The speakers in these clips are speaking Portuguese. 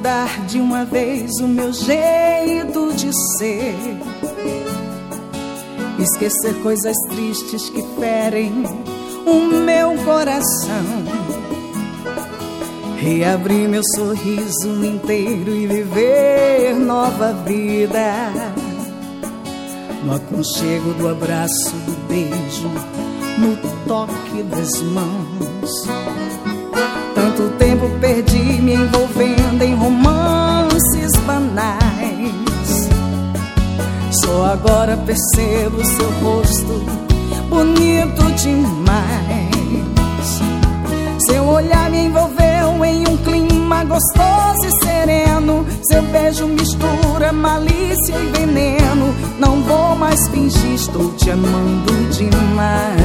mudar de uma vez o meu jeito de ser, esquecer coisas tristes que ferem o meu coração, reabrir meu sorriso inteiro e viver nova vida, no aconchego do abraço, do beijo, no toque das mãos. Tanto tempo perdi me envolvendo em romances banais, só agora percebo seu rosto bonito demais. Seu olhar me envolveu em um clima gostoso e sereno, seu beijo mistura malícia e veneno. Não vou mais fingir, estou te amando demais.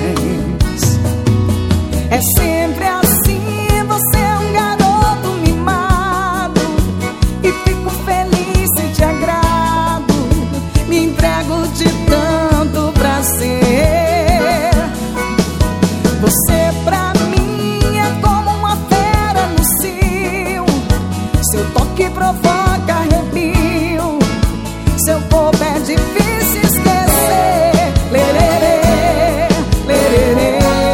É sempre assim, você é um garoto mimado, e fico feliz se te agrado, me entrego de tanto prazer. Você pra mim é como uma fera no cio, seu toque provoca arrepio, seu corpo é difícil esquecer. Lererê, lererê.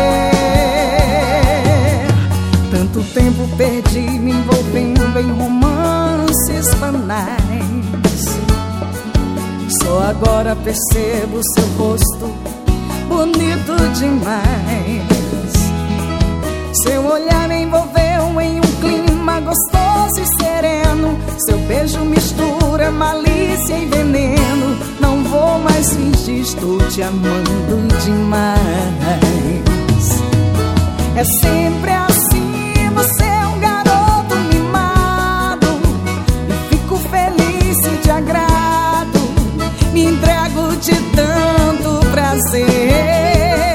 Tanto tempo perdi me envolvendo em romances banais, só agora percebo seu rosto bonito demais. Seu olhar me envolveu em um clima gostoso e sereno, seu beijo mistura malícia e veneno. Não vou mais fingir, estou te amando demais. É sempre assim, você é um garoto mimado, e fico feliz se te agrado, me entrego de tanto prazer.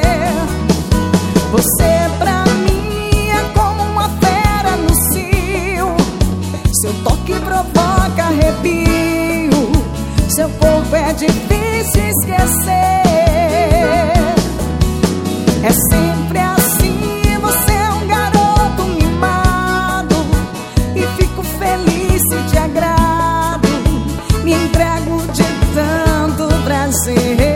Você pra mim é como uma fera no cio, seu toque provoca arrepio, seu corpo é difícil esquecer. É sempre assim, você é um garoto mimado, e fico feliz se te agrado, me entrego de tanto prazer.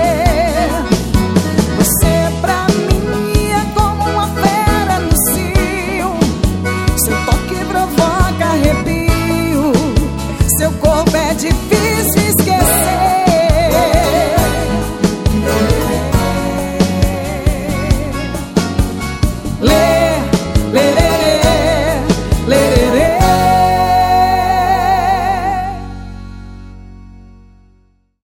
Você pra mim é como uma fera no cio, seu toque provoca arrepio, seu corpo é difícil